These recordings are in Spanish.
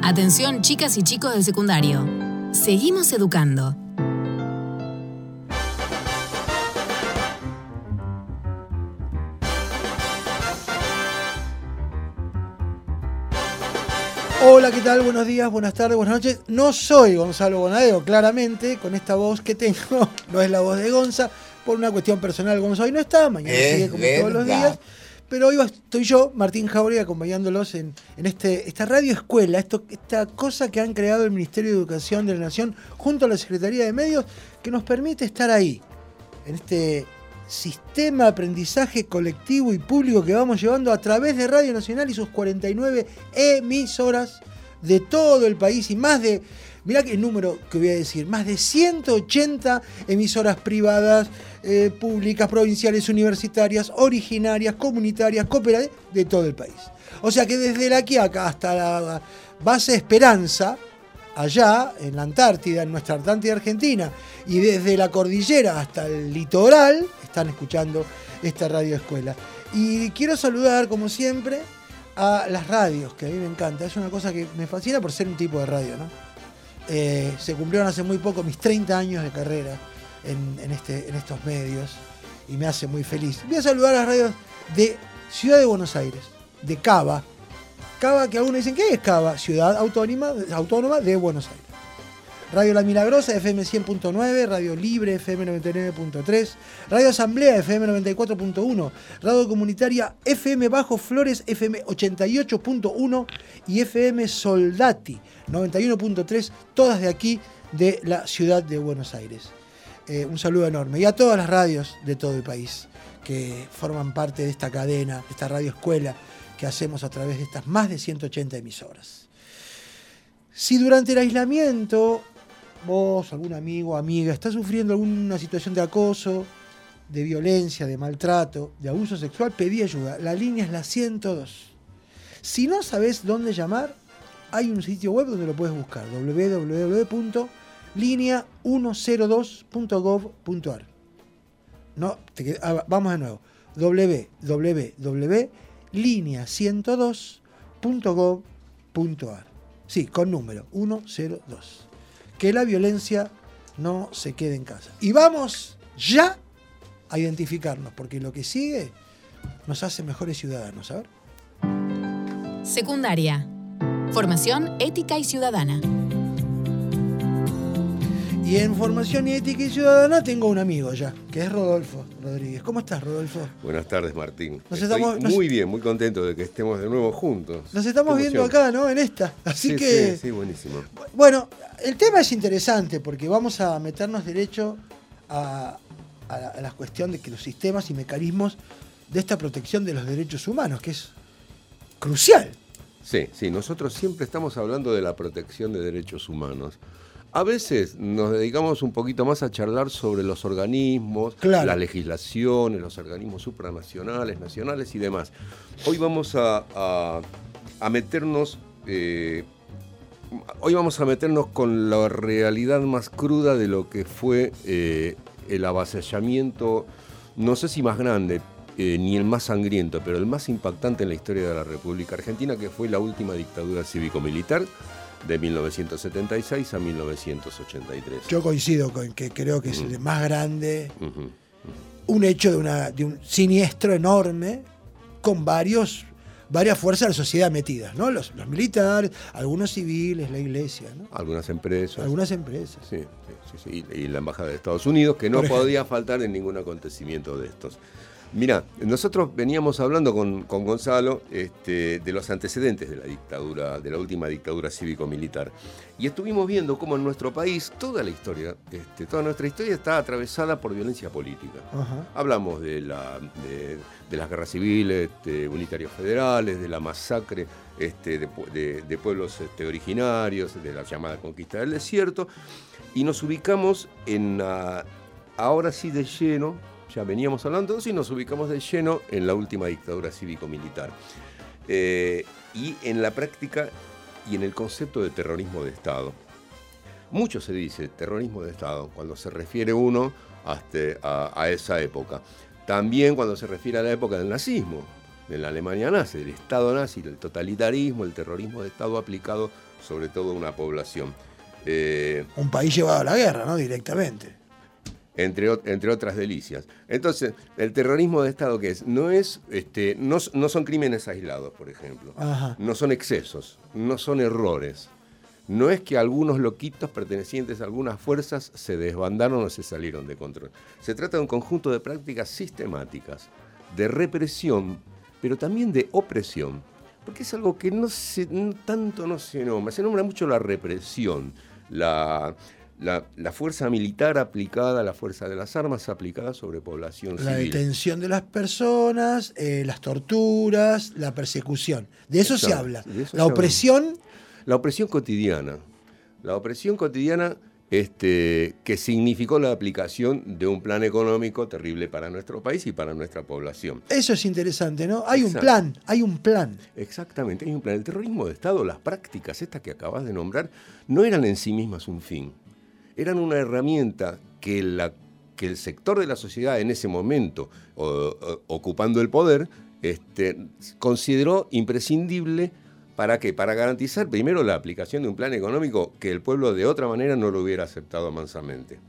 Atención, chicas y chicos del secundario. Seguimos educando. Hola, ¿qué tal? Buenos días, buenas tardes, buenas noches. No soy Gonzalo Bonadeo, claramente, con esta voz que tengo, no es la voz de Gonza, por una cuestión personal. Gonza hoy no está, mañana sigue como todos los días. Pero hoy estoy yo, Martín Jauregui, acompañándolos en esta radio escuela, esta cosa que han creado el Ministerio de Educación de la Nación junto a la Secretaría de Medios, que nos permite estar ahí, en este sistema de aprendizaje colectivo y público que vamos llevando a través de Radio Nacional y sus 49 emisoras de todo el país y más de, mirá que el número que voy a decir, más de 180 emisoras privadas, públicas, provinciales, universitarias, originarias, comunitarias, cooperativas, de todo el país. O sea que desde La Quiaca hasta la base Esperanza, allá en la Antártida, en nuestra Antártida Argentina, y desde la cordillera hasta el litoral, están escuchando esta radio escuela. Y quiero saludar, como siempre, a las radios, que a mí me encanta. Es una cosa que me fascina por ser un tipo de radio, ¿no? Se cumplieron hace muy poco mis 30 años de carrera en estos medios y me hace muy feliz. Voy a saludar a las radios de Ciudad de Buenos Aires, de Cava. Cava, que algunos dicen, ¿qué es Cava? Ciudad Autónoma de Buenos Aires. Radio La Milagrosa, FM 100.9, Radio Libre, FM 99.3, Radio Asamblea, FM 94.1, Radio Comunitaria, FM Bajo Flores, FM 88.1 y FM Soldati, 91.3, todas de aquí, de la ciudad de Buenos Aires. Un saludo enorme. Y a todas las radios de todo el país que forman parte de esta cadena, de esta radio escuela que hacemos a través de estas más de 180 emisoras. Si durante el aislamiento vos, algún amigo o amiga, está sufriendo alguna situación de acoso, de violencia, de maltrato, de abuso sexual, pedí ayuda. La línea es la 102. Si no sabés dónde llamar, hay un sitio web donde lo puedes buscar, www.linea102.gov.ar. No, vamos de nuevo, www.linea102.gov.ar. Sí, con número 102. Que la violencia no se quede en casa. Y vamos ya a identificarnos, porque lo que sigue nos hace mejores ciudadanos. A ver. Secundaria. Formación ética y ciudadana. Y en Formación Ética y Ciudadana tengo un amigo ya, que es Rodolfo Rodríguez. ¿Cómo estás, Rodolfo? Buenas tardes, Martín. Muy bien, muy contento de que estemos de nuevo juntos. Nos estamos viendo acá, ¿no? En esta. Así que... Sí, buenísimo. Bueno, el tema es interesante porque vamos a meternos derecho a la cuestión de que los sistemas y mecanismos de esta protección de los derechos humanos, que es crucial. Sí, nosotros siempre estamos hablando de la protección de derechos humanos. A veces nos dedicamos un poquito más a charlar sobre los organismos, claro, las legislaciones, los organismos supranacionales, nacionales y demás. Hoy vamos a meternos con la realidad más cruda de lo que fue el avasallamiento, no sé si más grande, ni el más sangriento, pero el más impactante en la historia de la República Argentina, que fue la última dictadura cívico-militar, de 1976 a 1983. Yo coincido con que creo que es el más grande, un hecho de un siniestro enorme, con varias fuerzas de la sociedad metidas, ¿no? Los militares, algunos civiles, la iglesia, ¿no? Algunas empresas. Sí. Y la Embajada de Estados Unidos, que no podía faltar en ningún acontecimiento de estos. Mirá, nosotros veníamos hablando con Gonzalo de los antecedentes de la dictadura, de la última dictadura cívico-militar. Y estuvimos viendo cómo en nuestro país toda nuestra historia está atravesada por violencia política. Ajá. Hablamos de las guerras civiles, unitarios federales, de la masacre de pueblos originarios, de la llamada conquista del desierto. Y nos ubicamos ahora sí de lleno. Ya veníamos hablando de eso y nos ubicamos de lleno en la última dictadura cívico-militar. Y en la práctica y en el concepto de terrorismo de Estado. Mucho se dice terrorismo de Estado cuando se refiere uno a esa época. También cuando se refiere a la época del nazismo. en la Alemania nazi, el Estado nazi, el totalitarismo, el terrorismo de Estado aplicado sobre todo a una población. Un país llevado a la guerra, ¿no? Directamente. Entre otras delicias. Entonces, el terrorismo de Estado, ¿qué es? No son crímenes aislados, por ejemplo. Ajá. No son excesos, no son errores. No es que algunos loquitos pertenecientes a algunas fuerzas se desbandaron o se salieron de control. Se trata de un conjunto de prácticas sistemáticas, de represión, pero también de opresión. Porque es algo que tanto no se nombra. Se nombra mucho la represión, la fuerza militar aplicada, la fuerza de las armas aplicada sobre población civil. La detención de las personas, las torturas, la persecución. De eso se habla. La opresión... La opresión cotidiana. La opresión cotidiana que significó la aplicación de un plan económico terrible para nuestro país y para nuestra población. Eso es interesante, ¿no? Hay un plan. Exactamente, hay un plan. El terrorismo de Estado, las prácticas estas que acabas de nombrar, no eran en sí mismas un fin. Eran una herramienta que el sector de la sociedad en ese momento, ocupando el poder, consideró imprescindible. ¿Para qué? Para garantizar primero la aplicación de un plan económico que el pueblo de otra manera no lo hubiera aceptado mansamente.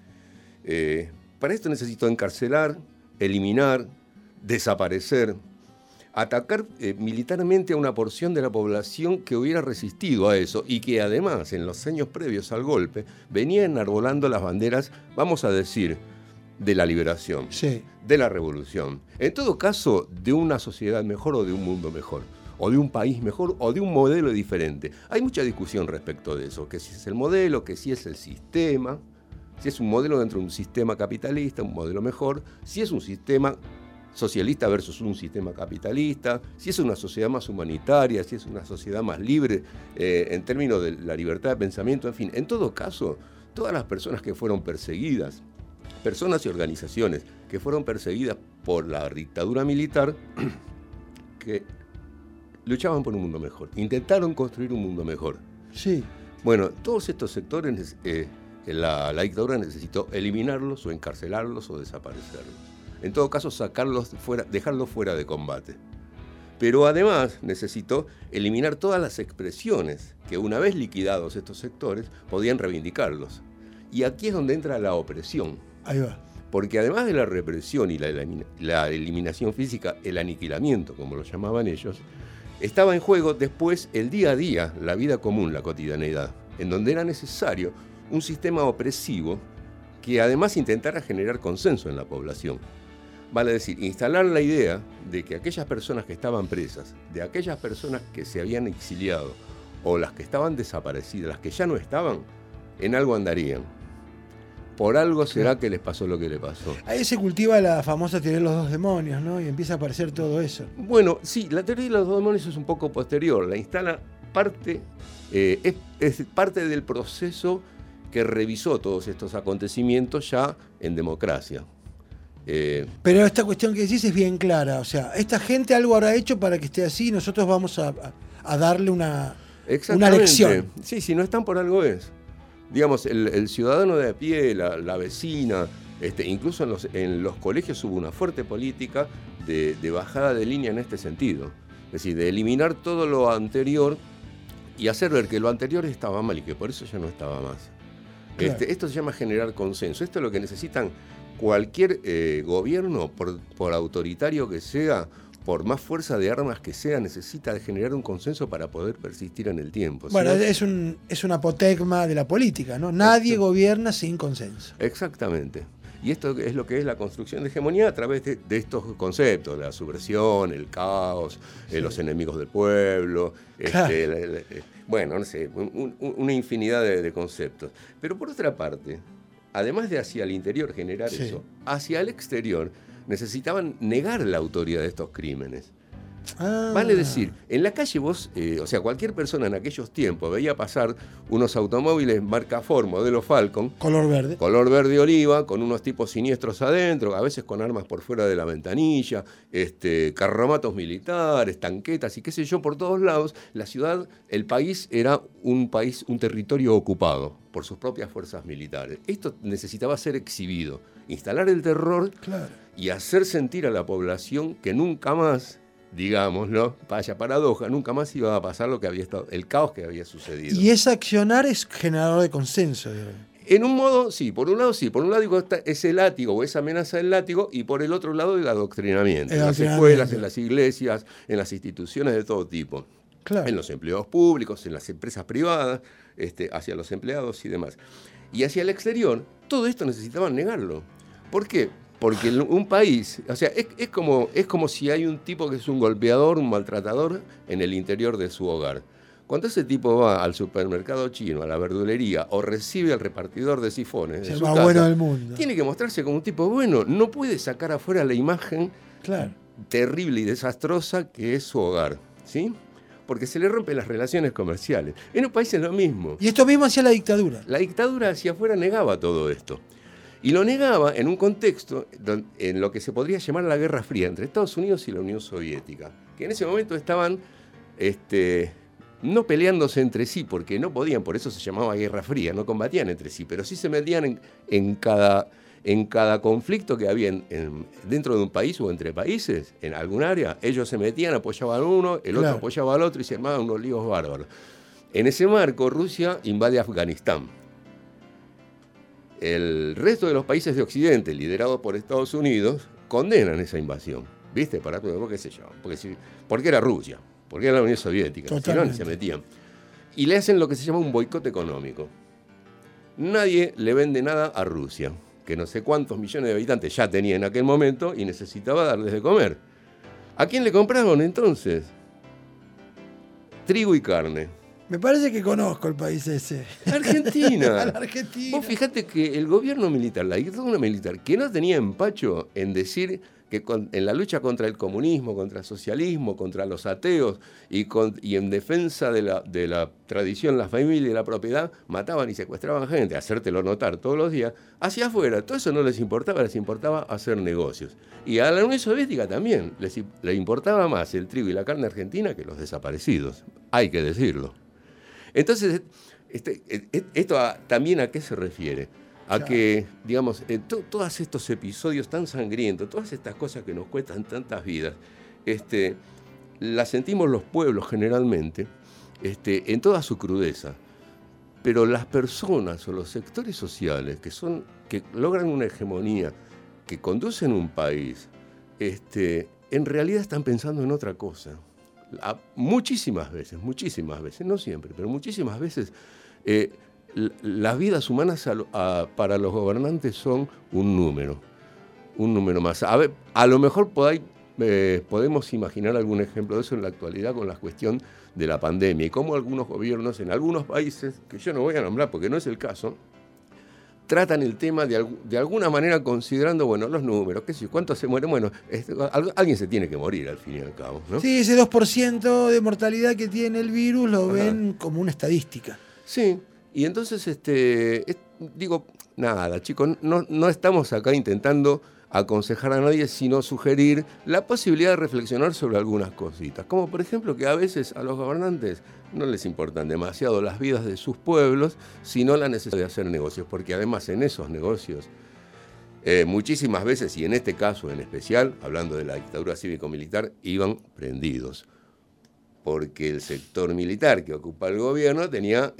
Para esto necesitó encarcelar, eliminar, desaparecer, atacar militarmente a una porción de la población que hubiera resistido a eso y que además en los años previos al golpe venía enarbolando las banderas, vamos a decir, de la liberación, sí, de la revolución. En todo caso, de una sociedad mejor o de un mundo mejor, o de un país mejor o de un modelo diferente. Hay mucha discusión respecto de eso, que si es el modelo, que si es el sistema, si es un modelo dentro de un sistema capitalista, un modelo mejor, si es un sistema socialista versus un sistema capitalista, si es una sociedad más humanitaria, si es una sociedad más libre en términos de la libertad de pensamiento, en fin. En todo caso, todas las personas que fueron perseguidas, personas y organizaciones que fueron perseguidas por la dictadura militar, que luchaban por un mundo mejor, intentaron construir un mundo mejor. Sí. Bueno, todos estos sectores, la dictadura necesitó eliminarlos o encarcelarlos o desaparecerlos. En todo caso, sacarlos fuera, dejarlos fuera de combate. Pero además necesitó eliminar todas las expresiones que una vez liquidados estos sectores podían reivindicarlos. Y aquí es donde entra la opresión. Ahí va. Porque además de la represión y la eliminación física, el aniquilamiento, como lo llamaban ellos, estaba en juego después el día a día, la vida común, la cotidianeidad, en donde era necesario un sistema opresivo que además intentara generar consenso en la población. Vale decir, instalar la idea de que aquellas personas que estaban presas, de aquellas personas que se habían exiliado o las que estaban desaparecidas, las que ya no estaban, en algo andarían. Por algo será que les pasó lo que le pasó. Ahí se cultiva la famosa teoría de los dos demonios, ¿no? Y empieza a aparecer todo eso. Bueno, sí, la teoría de los dos demonios es un poco posterior. La instala parte, es parte del proceso que revisó todos estos acontecimientos ya en democracia. Pero esta cuestión que decís es bien clara. O sea, esta gente algo habrá hecho para que esté así y nosotros vamos a darle una lección. Sí, si no están por algo es. Digamos, el ciudadano de a pie, la vecina, incluso en los colegios hubo una fuerte política de bajada de línea en este sentido. Es decir, de eliminar todo lo anterior y hacer ver que lo anterior estaba mal y que por eso ya no estaba más. Claro. Esto se llama generar consenso. Esto es lo que necesitan cualquier gobierno, por autoritario que sea, por más fuerza de armas que sea, necesita generar un consenso para poder persistir en el tiempo. Bueno, es un apotegma de la política, ¿no? Nadie gobierna sin consenso. Exactamente. Y esto es lo que es la construcción de hegemonía a través de estos conceptos, la subversión, el caos, sí, los enemigos del pueblo, claro, bueno, no sé, una infinidad de conceptos. Pero por otra parte, además de hacia el interior generar sí, eso, hacia el exterior necesitaban negar la autoría de estos crímenes. Vale decir, en la calle vos, o sea, cualquier persona en aquellos tiempos veía pasar unos automóviles marca Ford, modelo Falcon. Color verde. Color verde oliva, con unos tipos siniestros adentro, a veces con armas por fuera de la ventanilla, carromatos militares, tanquetas y qué sé yo, por todos lados. La ciudad, el país era un territorio ocupado por sus propias fuerzas militares. Esto necesitaba ser exhibido, instalar el terror, claro, y hacer sentir a la población que nunca más digámoslo, vaya paradoja, nunca más iba a pasar lo que había estado, el caos que había sucedido. Y ese accionar es generador de consenso. En un modo, sí, por un lado digo, es el látigo o esa amenaza del látigo, y por el otro lado el adoctrinamiento. En las escuelas, en las iglesias, en las instituciones de todo tipo. Claro. En los empleados públicos, en las empresas privadas, hacia los empleados y demás. Y hacia el exterior, todo esto necesitaban negarlo. ¿Por qué? Porque un país, o sea, es como si hay un tipo que es un golpeador, un maltratador en el interior de su hogar. Cuando ese tipo va al supermercado chino, a la verdulería, o recibe al repartidor de sifones de su casa, bueno del mundo, tiene que mostrarse como un tipo bueno. No puede sacar afuera la imagen terrible y desastrosa que es su hogar, ¿sí? Porque se le rompen las relaciones comerciales. En un país es lo mismo. Y esto mismo hacía la dictadura. La dictadura hacia afuera negaba todo esto. Y lo negaba en un contexto en lo que se podría llamar la Guerra Fría entre Estados Unidos y la Unión Soviética, que en ese momento estaban no peleándose entre sí, porque no podían, por eso se llamaba Guerra Fría, no combatían entre sí, pero sí se metían en cada conflicto que había dentro de un país o entre países, en algún área. Ellos se metían, apoyaban a uno, el otro apoyaba al otro y se armaban unos líos bárbaros. En ese marco, Rusia invade Afganistán. El resto de los países de Occidente, liderados por Estados Unidos, condenan esa invasión. ¿Viste? ¿Qué sé yo? Porque era Rusia, porque era la Unión Soviética, si no, ni se metían. Y le hacen lo que se llama un boicot económico. Nadie le vende nada a Rusia, que no sé cuántos millones de habitantes ya tenía en aquel momento y necesitaba darles de comer. ¿A quién le compraron entonces? Trigo y carne. Me parece que conozco el país ese. Argentina. La Argentina. Vos fijate que el gobierno militar, la dictadura militar, que no tenía empacho en decir que en la lucha contra el comunismo, contra el socialismo, contra los ateos y en defensa de la tradición, la familia y la propiedad, mataban y secuestraban gente, hacértelo notar todos los días, hacia afuera. Todo eso no les importaba hacer negocios. Y a la Unión Soviética también le importaba más el trigo y la carne argentina que los desaparecidos, hay que decirlo. Entonces, esto también ¿a qué se refiere? A que, digamos, todos estos episodios tan sangrientos, todas estas cosas que nos cuestan tantas vidas, las sentimos los pueblos generalmente, en toda su crudeza. Pero las personas o los sectores sociales que logran una hegemonía, que conducen un país, en realidad están pensando en otra cosa. Muchísimas veces, no siempre, pero muchísimas veces las vidas humanas para los gobernantes son un número más. A lo mejor podemos imaginar algún ejemplo de eso en la actualidad con la cuestión de la pandemia y cómo algunos gobiernos en algunos países, que yo no voy a nombrar porque no es el caso, tratan el tema de alguna manera considerando, los números, qué sé yo, cuántos se mueren. Bueno, alguien se tiene que morir al fin y al cabo, ¿no? Sí, ese 2% de mortalidad que tiene el virus lo ven como una estadística. Sí, y entonces, digo, nada, chicos, no estamos acá intentando aconsejar a nadie, sino sugerir la posibilidad de reflexionar sobre algunas cositas, como por ejemplo que a veces a los gobernantes no les importan demasiado las vidas de sus pueblos, sino la necesidad de hacer negocios, porque además en esos negocios, muchísimas veces, y en este caso en especial, hablando de la dictadura cívico-militar, iban prendidos, porque el sector militar que ocupa el gobierno tenía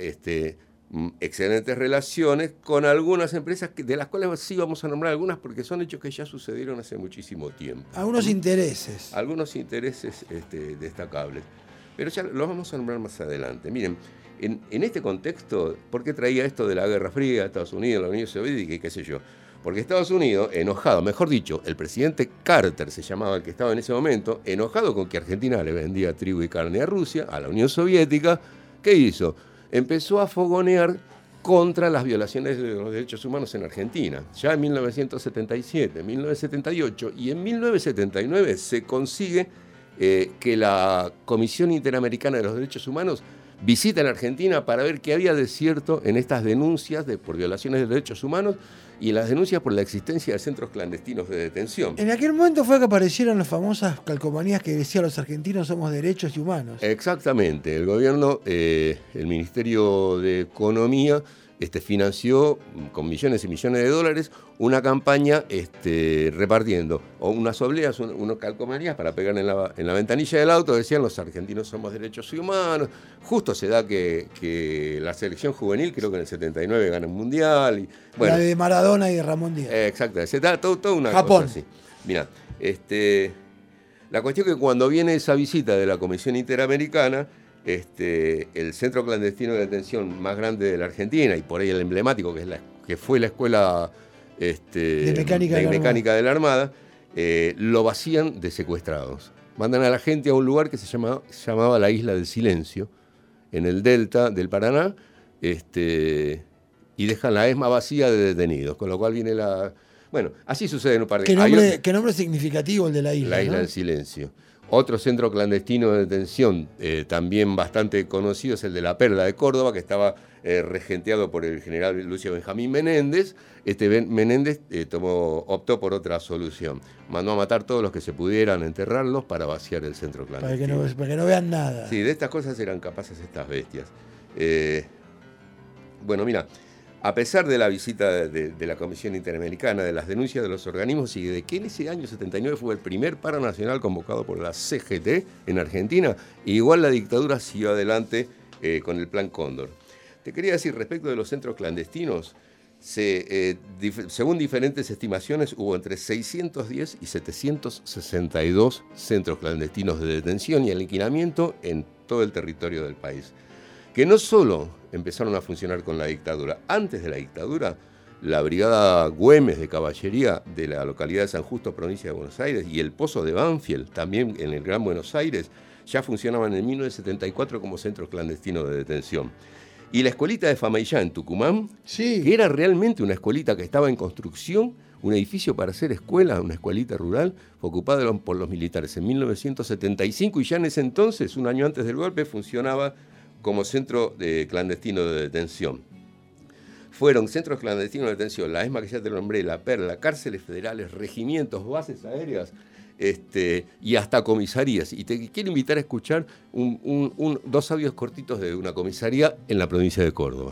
excelentes relaciones con algunas empresas de las cuales sí vamos a nombrar algunas porque son hechos que ya sucedieron hace muchísimo tiempo. Algunos intereses. Algunos intereses destacables. Pero ya los vamos a nombrar más adelante. Miren, en este contexto, ¿por qué traía esto de la Guerra Fría, Estados Unidos, la Unión Soviética y qué sé yo? Porque Estados Unidos, enojado, mejor dicho, el presidente Carter se llamaba el que estaba en ese momento, enojado con que Argentina le vendía trigo y carne a Rusia, a la Unión Soviética, ¿qué hizo? Empezó a fogonear contra las violaciones de los derechos humanos en Argentina. Ya en 1977, 1978 y en 1979 se consigue que la Comisión Interamericana de los Derechos Humanos visita la Argentina para ver qué había de cierto en estas denuncias por violaciones de derechos humanos y en las denuncias por la existencia de centros clandestinos de detención. En aquel momento fue que aparecieron las famosas calcomanías que decían los argentinos somos derechos y humanos. Exactamente. El gobierno, el Ministerio de Economía, financió con millones y millones de dólares una campaña repartiendo o unas obleas, unos calcomanías para pegar en la ventanilla del auto. Decían: los argentinos somos derechos humanos. Justo se da que la selección juvenil, creo que en el 79 gana un mundial. Y, bueno, la de Maradona y de Ramón Díaz. Exacto, se da toda una Japón. cosa así. Mirá, la cuestión es que cuando viene esa visita de la Comisión Interamericana, el centro clandestino de detención más grande de la Argentina, y por ahí el emblemático, que fue la escuela de mecánica de la Armada, lo vacían de secuestrados. Mandan a la gente a un lugar que se llamaba la Isla del Silencio, en el delta del Paraná, y dejan la ESMA vacía de detenidos, con lo cual viene la... Bueno, así sucede en un par de... ¿Qué nombre significativo el de la isla? La Isla del Silencio. Otro centro clandestino de detención, también bastante conocido, es el de La Perla de Córdoba, que estaba regenteado por el general Lucio Benjamín Menéndez. Menéndez optó por otra solución. Mandó a matar todos los que se pudieran, enterrarlos para vaciar el centro clandestino. Para que no vean nada. Sí, de estas cosas eran capaces estas bestias. Bueno, mira, a pesar de la visita de la Comisión Interamericana, de las denuncias de los organismos y de que en ese año 79 fue el primer paro nacional convocado por la CGT en Argentina, igual la dictadura siguió adelante con el Plan Cóndor. Te quería decir, respecto de los centros clandestinos, según diferentes estimaciones, hubo entre 610 y 762 centros clandestinos de detención y alquilamiento en todo el territorio del país, que no solo empezaron a funcionar con la dictadura. Antes de la dictadura, la Brigada Güemes de Caballería de la localidad de San Justo, provincia de Buenos Aires, y el Pozo de Banfield, también en el Gran Buenos Aires, ya funcionaban en 1974 como centros clandestinos de detención. Y la escuelita de Famaillá en Tucumán, sí, que era realmente una escuelita que estaba en construcción, un edificio para hacer escuela, una escuelita rural, fue ocupada por los militares en 1975, y ya en ese entonces, un año antes del golpe, funcionaba como centro clandestino de detención. Fueron centros clandestinos de detención, la ESMA que ya te nombré, la Perla, cárceles federales, regimientos, bases aéreas, y hasta comisarías. Y te quiero invitar a escuchar dos audios cortitos de una comisaría en la provincia de Córdoba.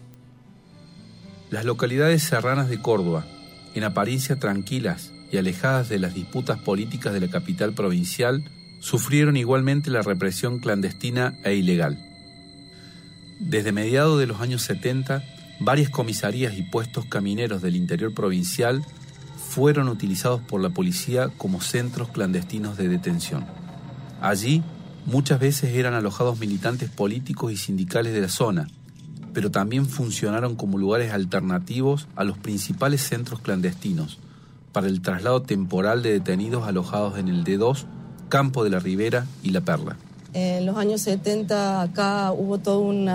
Las localidades serranas de Córdoba, en apariencia tranquilas y alejadas de las disputas políticas de la capital provincial, sufrieron igualmente la represión clandestina e ilegal. Desde mediados de los años 70, varias comisarías y puestos camineros del interior provincial fueron utilizados por la policía como centros clandestinos de detención. Allí, muchas veces eran alojados militantes políticos y sindicales de la zona, pero también funcionaron como lugares alternativos a los principales centros clandestinos para el traslado temporal de detenidos alojados en el D2, Campo de la Ribera y La Perla. En los años 70 acá hubo todo un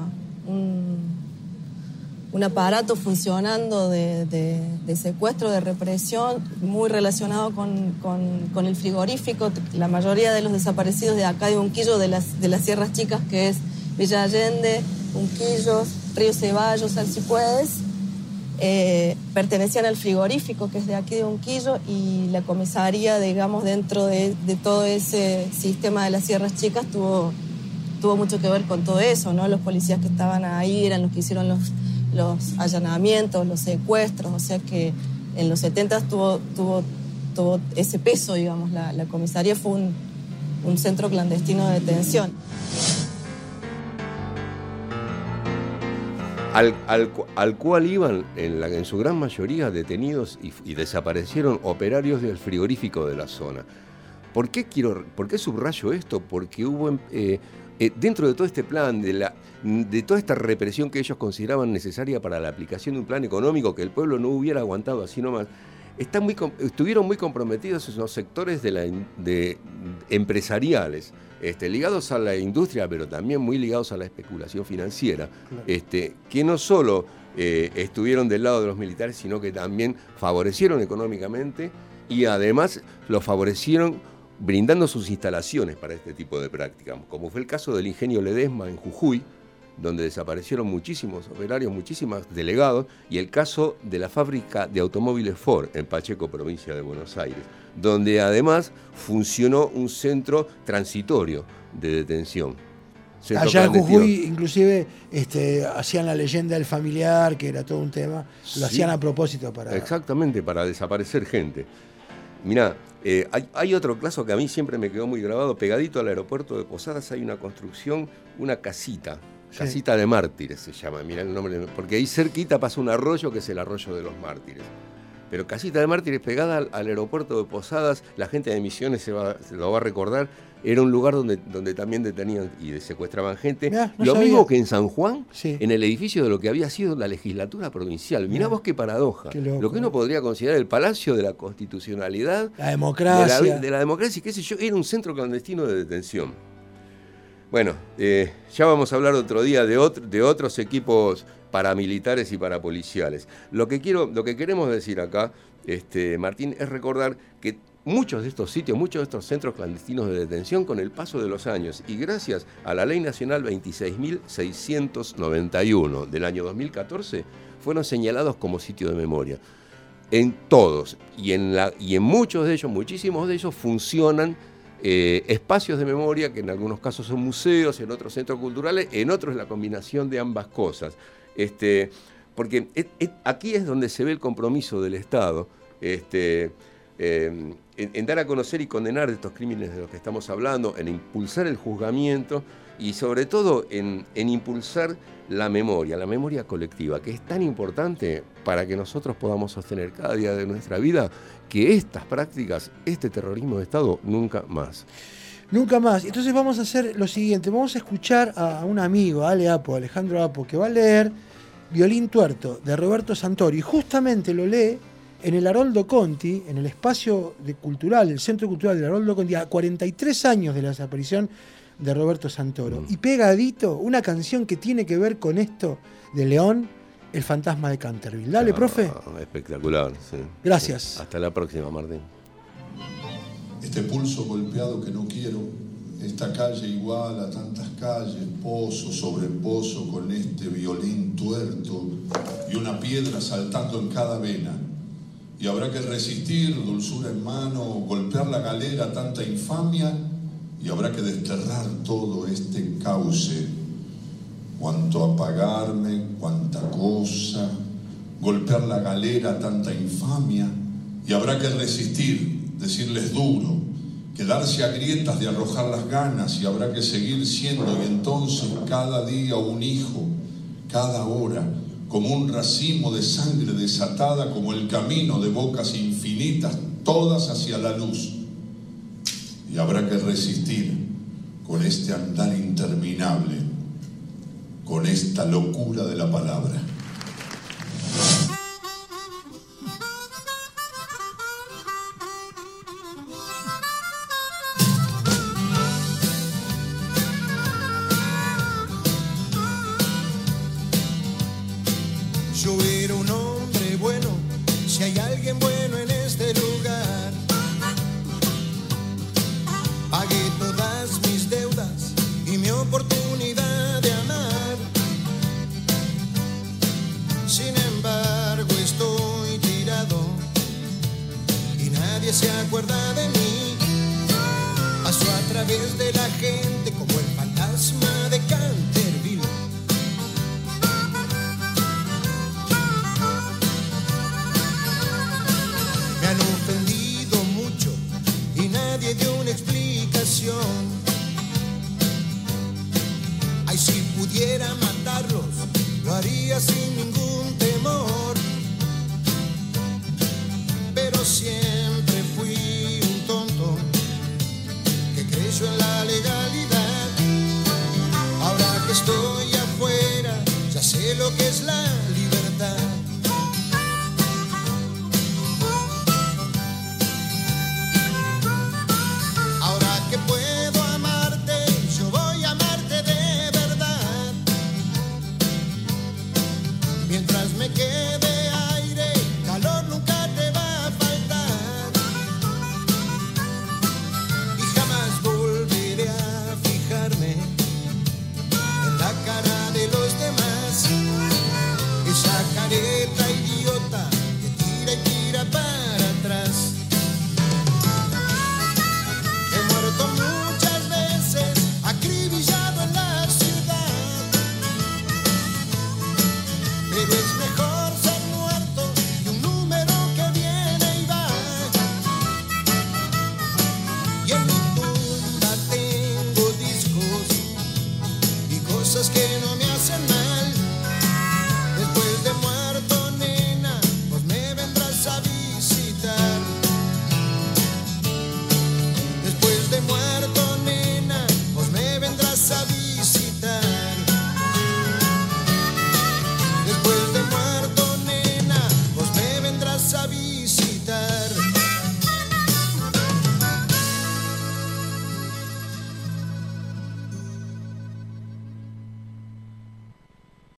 aparato funcionando de secuestro, de represión, muy relacionado con el frigorífico. La mayoría de los desaparecidos de acá de Unquillo, de las Sierras Chicas, que es Villa Allende, Unquillos, Río Ceballos, Alcipuedes, pertenecían al frigorífico, que es de aquí de Unquillo, y la comisaría, digamos, dentro de todo ese sistema de las Sierras Chicas tuvo mucho que ver con todo eso, ¿no? Los policías que estaban ahí eran los que hicieron los allanamientos, los secuestros, o sea que en los 70 tuvo ese peso, digamos. La comisaría fue un centro clandestino de detención. Al cual iban en su gran mayoría detenidos y desaparecieron operarios del frigorífico de la zona. ¿Por qué subrayo esto? Porque hubo dentro de todo este plan, de toda esta represión que ellos consideraban necesaria para la aplicación de un plan económico que el pueblo no hubiera aguantado así nomás, estuvieron muy comprometidos esos sectores empresariales, ligados a la industria, pero también muy ligados a la especulación financiera, claro. Que no solo estuvieron del lado de los militares, sino que también favorecieron económicamente y además los favorecieron brindando sus instalaciones para este tipo de prácticas, como fue el caso del ingenio Ledesma en Jujuy, donde desaparecieron muchísimos operarios, muchísimos delegados, y el caso de la fábrica de automóviles Ford en Pacheco, provincia de Buenos Aires, donde además funcionó un centro transitorio de detención. Allá en Jujuy, inclusive, hacían la leyenda del familiar, que era todo un tema. Lo hacían a propósito para... Exactamente, para desaparecer gente. Mirá, hay otro caso que a mí siempre me quedó muy grabado. Pegadito al aeropuerto de Posadas hay una construcción, una casita. Casita de Mártires se llama, mirá el nombre. Porque ahí cerquita pasa un arroyo que es el arroyo de los Mártires. Pero Casita de Mártires pegada al aeropuerto de Posadas, la gente de Misiones se lo va a recordar, era un lugar donde también detenían y secuestraban gente. Mirá, lo sabía. mismo que en San Juan, sí. En el edificio de lo que había sido la legislatura provincial. Mirá vos qué paradoja. Qué loco. Lo que uno podría considerar el palacio de la constitucionalidad, la democracia. De la democracia, qué sé yo, era un centro clandestino de detención. Bueno, ya vamos a hablar otro día de otros equipos paramilitares y parapoliciales. Lo que queremos decir acá, Martín, es recordar que muchos de estos sitios, muchos de estos centros clandestinos de detención, con el paso de los años y gracias a la Ley Nacional 26.691 del año 2014, fueron señalados como sitio de memoria. En todos y en muchos de ellos, muchísimos de ellos, funcionan espacios de memoria que en algunos casos son museos, en otros centros culturales, en otros la combinación de ambas cosas. Porque aquí es donde se ve el compromiso del Estado en dar a conocer y condenar estos crímenes de los que estamos hablando, en impulsar el juzgamiento y sobre todo en impulsar la memoria colectiva, que es tan importante para que nosotros podamos sostener cada día de nuestra vida que estas prácticas, este terrorismo de Estado, nunca más. Nunca más. Entonces vamos a hacer lo siguiente, vamos a escuchar a un amigo, Alejandro Apo, que va a leer Violín Tuerto, de Roberto Santoro, y justamente lo lee en el Haroldo Conti, en el espacio cultural, el Centro Cultural del Haroldo Conti, a 43 años de la desaparición de Roberto Santoro. Y pegadito, una canción que tiene que ver con esto de León, El fantasma de Canterville. Dale, profe. Espectacular, sí. Gracias. Sí. Hasta la próxima, Martín. Este pulso golpeado que no quiero, esta calle igual a tantas calles, pozo sobre pozo con este violín tuerto y una piedra saltando en cada vena. Y habrá que resistir, dulzura en mano, golpear la galera, tanta infamia, y habrá que desterrar todo este cauce. Cuánto apagarme, cuánta cosa, golpear la galera, tanta infamia, y habrá que resistir, decirles duro, quedarse a grietas de arrojar las ganas, y habrá que seguir siendo, y entonces cada día un hijo, cada hora, como un racimo de sangre desatada, como el camino de bocas infinitas, todas hacia la luz. Y habrá que resistir con este andar interminable, con esta locura de la palabra. Yo era un hombre bueno, si hay alguien bueno en este lugar. Pagué todas mis deudas y mi oportunidad de amar. Sin embargo estoy tirado y nadie se acuerda de mí. Paso a través de la gente como el fantasma de Canterville. Me han ofendido mucho y nadie dio una explicación. Ay, si pudiera matarlos, lo haría sin ningún